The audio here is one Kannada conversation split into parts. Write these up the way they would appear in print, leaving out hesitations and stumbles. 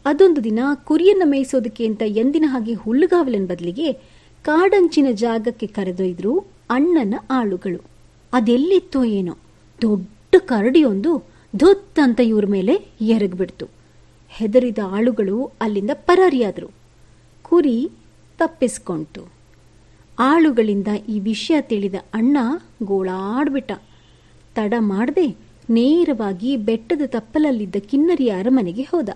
ಅದೊಂದು ದಿನ ಕುರಿಯನ್ನ ಮೇಯಿಸೋದಕ್ಕೆ ಅಂತ ಎಂದಿನ ಹಾಗೆ ಹುಲ್ಲುಗಾವಲಿನ ಬದಲಿಗೆ ಕಾಡಂಚಿನ ಜಾಗಕ್ಕೆ ಕರೆದೊಯ್ದ್ರು ಅಣ್ಣನ ಆಳುಗಳು. ಅದೆಲ್ಲಿತ್ತೋ ಏನೋ ದೊಡ್ಡ ಕರಡಿಯೊಂದು ಧೊತ್ ಅಂತ ಇವ್ರ ಮೇಲೆ ಎರಗ್ಬಿಡ್ತು. ಹೆದರಿದ ಆಳುಗಳು ಅಲ್ಲಿಂದ ಪರಾರಿಯಾದ್ರು. ಕುರಿ ತಪ್ಪಿಸ್ಕೊಂತು. ಆಳುಗಳಿಂದ ಈ ವಿಷಯ ತಿಳಿದ ಅಣ್ಣ ಗೋಳಾಡ್ಬಿಟ್ಟ. ತಡ ಮಾಡದೆ ನೇರವಾಗಿ ಬೆಟ್ಟದ ತಪ್ಪಲಲ್ಲಿದ್ದ ಕಿನ್ನರಿಯ ಅರಮನೆಗೆ ಹೋದ.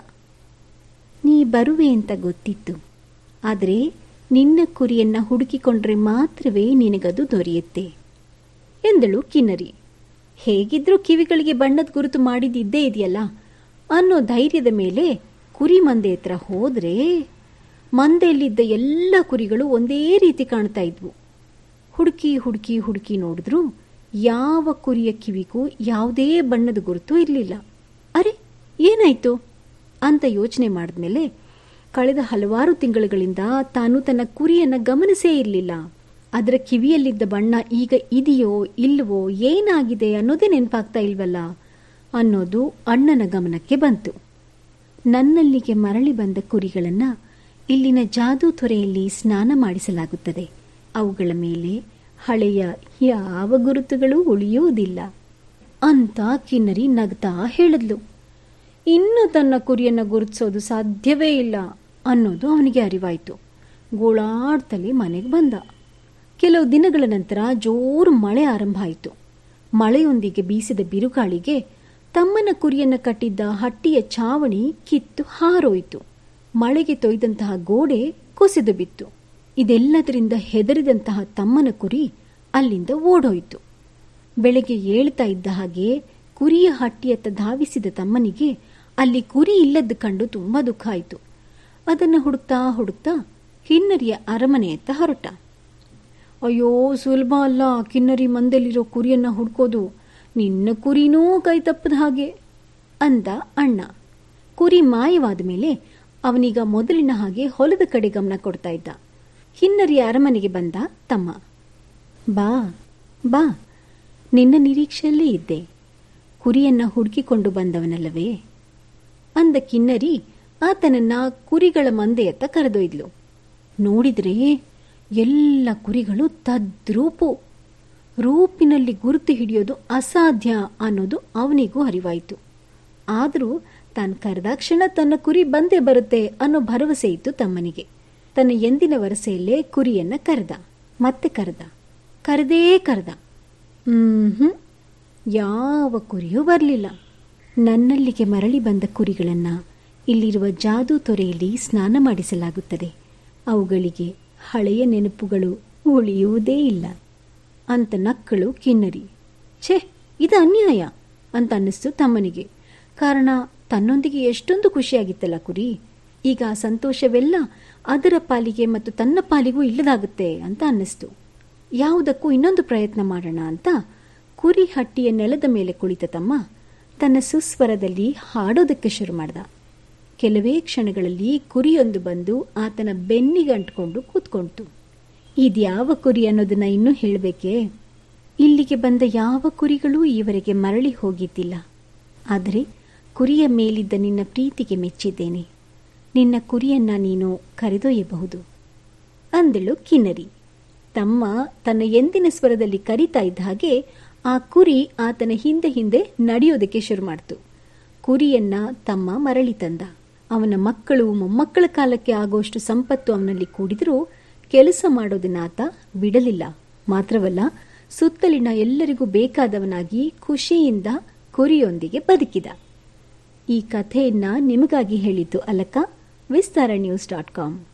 ನೀ ಬರುವೆ ಅಂತ ಗೊತ್ತಿತ್ತು, ಆದರೆ ನಿನ್ನ ಕುರಿಯನ್ನ ಹುಡುಕಿಕೊಂಡ್ರೆ ಮಾತ್ರವೇ ನಿನಗದು ದೊರೆಯುತ್ತೆ ಎಂದಳು ಕಿನ್ನರಿ. ಹೇಗಿದ್ರೂ ಕಿವಿಗಳಿಗೆ ಬಣ್ಣದ ಗುರುತು ಮಾಡಿದ್ದೇ ಇದೆಯಲ್ಲ ಅನ್ನೋ ಧೈರ್ಯದ ಮೇಲೆ ಕುರಿ ಮಂದೆ ಹತ್ರ ಹೋದ್ರೆ ಮಂದೆಯಲ್ಲಿದ್ದ ಎಲ್ಲ ಕುರಿಗಳು ಒಂದೇ ರೀತಿ ಕಾಣ್ತಾ ಇದ್ವು. ಹುಡುಕಿ ಹುಡುಕಿ ಹುಡುಕಿ ನೋಡಿದ್ರು ಯಾವ ಕುರಿಯ ಕಿವಿಗೂ ಯಾವುದೇ ಬಣ್ಣದ ಗುರುತು ಇರಲಿಲ್ಲ. ಅರೆ, ಏನಾಯ್ತು ಅಂತ ಯೋಚನೆ ಮಾಡಿದ್ಮೇಲೆ ಕಳೆದ ಹಲವಾರು ತಿಂಗಳುಗಳಿಂದ ತಾನು ತನ್ನ ಕುರಿಯನ್ನ ಗಮನಿಸೇ ಇರಲಿಲ್ಲ. ಅದರ ಕಿವಿಯಲ್ಲಿದ್ದ ಬಣ್ಣ ಈಗ ಇದೆಯೋ ಇಲ್ವೋ, ಏನಾಗಿದೆ ಅನ್ನೋದೇ ನೆನಪಾಗ್ತಾ ಇಲ್ವಲ್ಲ ಅನ್ನೋದು ಅಣ್ಣನ ಗಮನಕ್ಕೆ ಬಂತು. ನನ್ನಲ್ಲಿಗೆ ಮರಳಿ ಬಂದ ಕುರಿಗಳನ್ನ ಇಲ್ಲಿನ ಜಾದೂ ತೊರೆಯಲ್ಲಿ ಸ್ನಾನ ಮಾಡಿಸಲಾಗುತ್ತದೆ. ಅವುಗಳ ಮೇಲೆ ಹಳೆಯ ಯಾವ ಗುರುತುಗಳು ಉಳಿಯುವುದಿಲ್ಲ ಅಂತ ಕಿನ್ನರಿ ನಗ್ತಾ ಹೇಳಿದ್ಲು. ಇನ್ನು ತನ್ನ ಕುರಿಯನ್ನ ಗುರುತಿಸೋದು ಸಾಧ್ಯವೇ ಇಲ್ಲ ಅನ್ನೋದು ಅವನಿಗೆ ಅರಿವಾಯಿತು. ಗೋಳಾಡ್ತಲೇ ಮನೆಗೆ ಬಂದ. ಕೆಲವು ದಿನಗಳ ನಂತರ ಜೋರು ಮಳೆ ಆರಂಭ ಆಯಿತು. ಮಳೆಯೊಂದಿಗೆ ಬೀಸಿದ ಬಿರುಗಾಳಿಗೆ ತಮ್ಮನ ಕುರಿಯನ್ನ ಕಟ್ಟಿದ್ದ ಹಟ್ಟಿಯ ಛಾವಣಿ ಕಿತ್ತು ಹಾರೋಯಿತು. ಮಳೆಗೆ ತೊಯ್ದಂತಹ ಗೋಡೆ ಕುಸಿದು ಬಿತ್ತು. ಇದೆಲ್ಲದರಿಂದ ಹೆದರಿದಂತಹ ತಮ್ಮನ ಕುರಿ ಅಲ್ಲಿಂದ ಓಡೋಯಿತು. ಬೆಳಗ್ಗೆ ಏಳ್ತಾ ಇದ್ದ ಹಾಗೆ ಕುರಿಯ ಹಟ್ಟಿಯತ್ತ ಧಾವಿಸಿದ ತಮ್ಮನಿಗೆ ಅಲ್ಲಿ ಕುರಿ ಇಲ್ಲದ್ದು ಕಂಡು ತುಂಬಾ ದುಃಖ ಆಯಿತು. ಅದನ್ನು ಹುಡುಕ್ತಾ ಹುಡುಕ್ತಾ ಕಿನ್ನರಿಯ ಅರಮನೆಯತ್ತ ಹೊರಟ. ಅಯ್ಯೋ, ಸುಲಭ ಅಲ್ಲ ಕಿನ್ನರಿ ಮಂದೆಲಿರೋ ಕುರಿಯನ್ನ ಹುಡ್ಕೋದು. ನಿನ್ನ ಕುರಿನೂ ಕೈ ತಪ್ಪದ ಹಾಗೆ ಅಂದ ಅಣ್ಣ. ಕುರಿ ಮಾಯವಾದ ಮೇಲೆ ಅವನೀಗ ಮೊದಲಿನ ಹಾಗೆ ಹೊಲದ ಕಡೆ ಗಮನ ಕೊಡ್ತಾ ಇದ್ದ. ಕಿನ್ನರಿಯ ಅರಮನೆಗೆ ಬಂದ ತಮ್ಮ. ಬಾ ಬಾ, ನಿನ್ನ ನಿರೀಕ್ಷೆಯಲ್ಲೇ ಇದ್ದೆ. ಕುರಿಯನ್ನ ಹುಡುಕಿಕೊಂಡು ಬಂದವನಲ್ಲವೇ ಅಂದ ಕಿನ್ನರಿ ಆತನನ್ನ ಕುರಿಗಳ ಮಂದೆಯತ್ತ ಕರೆದೊಯ್ದ್ಲು. ನೋಡಿದ್ರೆ ಎಲ್ಲ ಕುರಿಗಳು ತದ್ರೂಪು. ರೂಪಿನಲ್ಲಿ ಗುರುತು ಹಿಡಿಯೋದು ಅಸಾಧ್ಯ ಅನ್ನೋದು ಅವನಿಗೂ ಅರಿವಾಯಿತು. ಆದರೂ ತಾನು ಕರೆದಾಕ್ಷಣ ತನ್ನ ಕುರಿ ಬಂದೇ ಬರುತ್ತೆ ಅನ್ನೋ ಭರವಸೆ ಇತ್ತು ತಮ್ಮನಿಗೆ. ತನ್ನ ಎಂದಿನ ವರಸೆಯಲ್ಲೇ ಕುರಿಯನ್ನ ಕರೆದ, ಮತ್ತೆ ಕರೆದೇ ಕರೆದ. ಯಾವ ಕುರಿಯೂ ಬರಲಿಲ್ಲ. ನನ್ನಲ್ಲಿಗೆ ಮರಳಿ ಬಂದ ಕುರಿಗಳನ್ನ ಇಲ್ಲಿರುವ ಜಾದೂ ತೊರೆಯಲ್ಲಿ ಸ್ನಾನ ಮಾಡಿಸಲಾಗುತ್ತದೆ. ಅವುಗಳಿಗೆ ಹಳೆಯ ನೆನಪುಗಳು ಉಳಿಯುವುದೇ ಇಲ್ಲ ಅಂತ ನಕ್ಕಳು ಕಿನ್ನರಿ. ಛೇ, ಇದು ಅನ್ಯಾಯ ಅಂತ ಅನ್ನಿಸ್ತು ತಮ್ಮನಿಗೆ. ಕಾರಣ ತನ್ನೊಂದಿಗೆ ಎಷ್ಟೊಂದು ಖುಷಿಯಾಗಿತ್ತಲ್ಲ ಕುರಿ. ಈಗ ಆ ಸಂತೋಷವೆಲ್ಲ ಅದರ ಪಾಲಿಗೆ ಮತ್ತು ತನ್ನ ಪಾಲಿಗೂ ಇಲ್ಲದಾಗುತ್ತೆ ಅಂತ ಅನ್ನಿಸ್ತು. ಯಾವುದಕ್ಕೂ ಇನ್ನೊಂದು ಪ್ರಯತ್ನ ಮಾಡೋಣ ಅಂತ ಕುರಿ ಹಟ್ಟಿಯ ನೆಲದ ಮೇಲೆ ಕುಳಿತ ತಮ್ಮ ತನ್ನ ಸುಸ್ವರದಲ್ಲಿ ಹಾಡೋದಕ್ಕೆ ಶುರು ಮಾಡ್ದ. ಕೆಲವೇ ಕ್ಷಣಗಳಲ್ಲಿ ಕುರಿಯೊಂದು ಬಂದು ಆತನ ಬೆನ್ನಿಗೆ ಅಂಟ್ಕೊಂಡು ಕೂತ್ಕೊಂತು. ಇದ್ಯಾವ ಕುರಿ ಅನ್ನೋದನ್ನ ಇನ್ನೂ ಹೇಳಬೇಕೇ? ಇಲ್ಲಿಗೆ ಬಂದ ಯಾವ ಕುರಿಗಳೂ ಈವರೆಗೆ ಮರಳಿ ಹೋಗಿದ್ದಿಲ್ಲ. ಆದರೆ ಕುರಿಯ ಮೇಲಿದ್ದ ನಿನ್ನ ಪ್ರೀತಿಗೆ ಮೆಚ್ಚಿದ್ದೇನೆ. ನಿನ್ನ ಕುರಿಯನ್ನ ನೀನು ಕರೆದೊಯ್ಯಬಹುದು ಅಂದಳು ಕಿನ್ನರಿ. ತಮ್ಮ ತನ್ನ ಎಂದಿನ ಸ್ವರದಲ್ಲಿ ಕರೀತಾ ಇದ್ದ ಹಾಗೆ ಆ ಕುರಿ ಆತನ ಹಿಂದೆ ಹಿಂದೆ ನಡೆಯೋದಕ್ಕೆ ಶುರು ಮಾಡ್ತು. ಕುರಿಯನ್ನ ತಮ್ಮ ಮರಳಿ ತಂದ. ಅವನ ಮಕ್ಕಳು ಮೊಮ್ಮಕ್ಕಳ ಕಾಲಕ್ಕೆ ಆಗೋಷ್ಟು ಸಂಪತ್ತು ಅವನಲ್ಲಿ ಕೂಡಿದರೂ ಕೆಲಸ ಮಾಡೋದನ್ನ ಆತ ಬಿಡಲಿಲ್ಲ. ಮಾತ್ರವಲ್ಲ, ಸುತ್ತಲಿನ ಎಲ್ಲರಿಗೂ ಬೇಕಾದವನಾಗಿ ಖುಷಿಯಿಂದ ಕುರಿಯೊಂದಿಗೆ ಬದುಕಿದ. ಈ ಕಥೆಯನ್ನ ನಿಮಗಾಗಿ ಹೇಳಿದ್ದು ಅಲಕ, ವಿಸ್ತಾರನ್ಯೂಸ್.com.